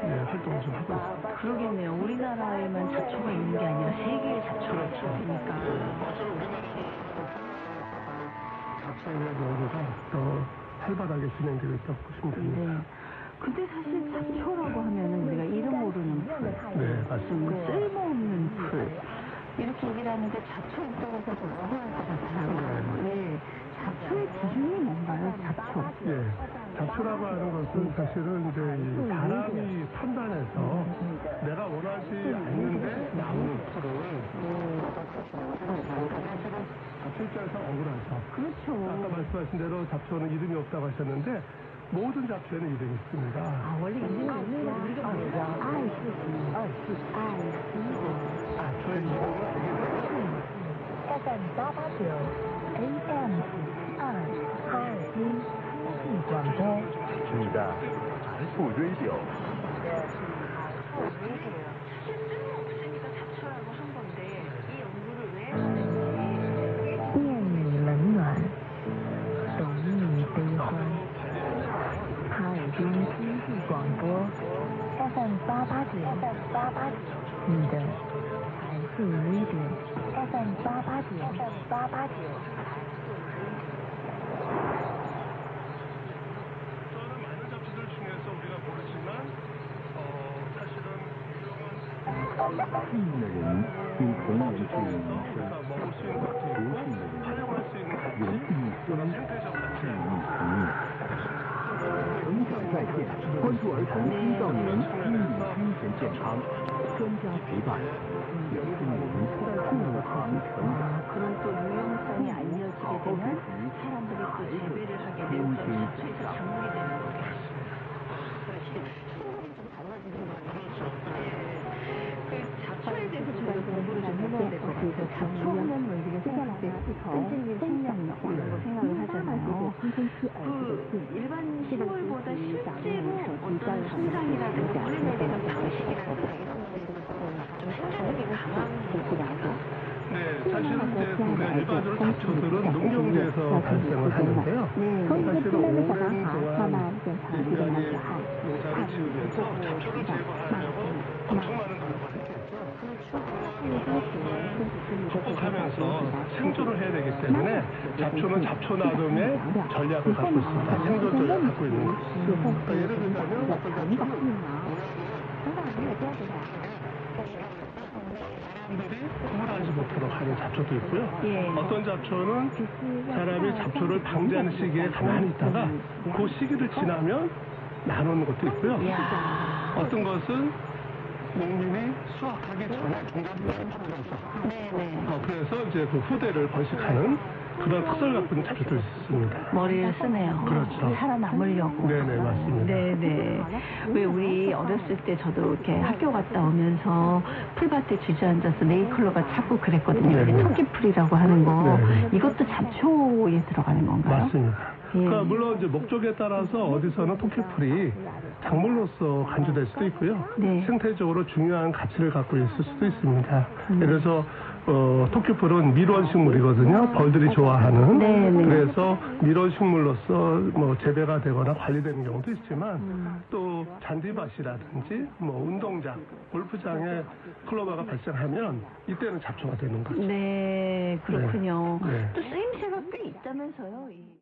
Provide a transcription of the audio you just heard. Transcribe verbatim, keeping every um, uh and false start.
네, 활동을 좀 하고 있습니다. 그러겠네요. 우리나라에만 잡초가 있는 게 아니라 세계에 잡초가 있으니까. 잡초의 연구가 더 활발하게 진행되고 있다고 보시면 됩니다. 네. 근데 사실 잡초라고 하면은 우리가 이름 모르는 풀, 네, 맞습니다. 쓸모없는 풀 이렇게 얘기를 하는데 잡초 입장에서 좀 어려울 것 같아요. 네. 잡초의 기준이 뭔가요? 잡초. 예, 잡초라고 하는 것은 사실은 이제 이 사람이 판단해서 내가 원하지 않는데 나오는 풀을 잡초 입장에서 억울하죠. 그렇죠. 아까 말씀하신 대로 잡초는 이름이 없다고 하셨는데 모든 잡초에는 이름이 있습니다. 아, 원래 이름이 있는 우리가 모르죠. 아이, 아이, 잡초의 이름은 A M 二二一市广播。 你的富 radio。 夜雨冷暖，懂你悲欢。哈尔滨经济广播 F M 八八点八八点，你的财富 radio F M 八八点八八点。 幸运的人因同人之名生，不幸的人有一生致命同命。成长在线，关注儿童青少年心理精神健康，专家陪伴，有助您共同成长。 그런 또 유용성이 알려지게 되면 사람들이 또 재배를 하게 되고 잡초에서 작물이 되는 거예요. 잡초에 대해서 저희가 공부를 좀 해봐야 될 것 같아요. 잡초는 우리가 생각할 때 끈질긴 생명력 이런 거 생각을 하잖아요. 그 일반 식물보다 실제로 어떤 성장이라든가 뿌리 내리는 방식이라든가 좀 생산력이 강한 거라고. 네, 사실은 이제 우리가 일반적으로 잡초들은 농경지에서 발생을 하는데요. 사실은 오랜 동안 인간이 농사를 지으면서 잡초를 제거하려고 엄청 많은 노력을 했겠죠. 그렇게 하면서 생존을 해야 되기 때문에 잡초는 잡초 나름의 전략을 갖고 있습니다. 생존 전략을 갖고 있는 거죠. 그러니까 예를 들자면 어떤 잡초는 사람들이 구분하지 못하도록 하는 잡초도 있고요. 예. 어떤 잡초는 사람이 잡초를 방지하는 시기에 가만히 있다가 그 시기를 지나면 나누는 것도 있고요. 이야. 어떤 것은 농민이 수확하기 전에 동작을 만들어서 네네. 어, 그래서 이제 그 후대를 번식하는 그런 특성을 갖고 있는 잡초도 있습니다. 머리를 쓰네요. 그렇죠. 살아남으려고. 네네, 맞습니다. 네네. 왜 우리 어렸을 때 저도 이렇게 학교 갔다 오면서 풀밭에 주저앉아서 네이클로가 찾고 그랬거든요. 네네. 토끼풀이라고 하는 거. 네네. 이것도 잡초에 들어가는 건가요? 맞습니다. 예. 그러니까 물론 이제 목적에 따라서 어디서는 토끼풀이 작물로서 간주될 수도 있고요. 네. 생태적으로 중요한 가치를 갖고 있을 수도 있습니다. 음. 그래서 어, 토끼풀은 밀원식물이거든요. 벌들이 좋아하는. 네, 네. 그래서 밀원식물로서 뭐 재배가 되거나 관리되는 경우도 있지만 음. 또 잔디밭이라든지 뭐 운동장, 골프장에 클로버가 발생하면 이때는 잡초가 되는 거죠. 네, 그렇군요. 네. 네. 또 쓰임새가 꽤 있다면서요. 이.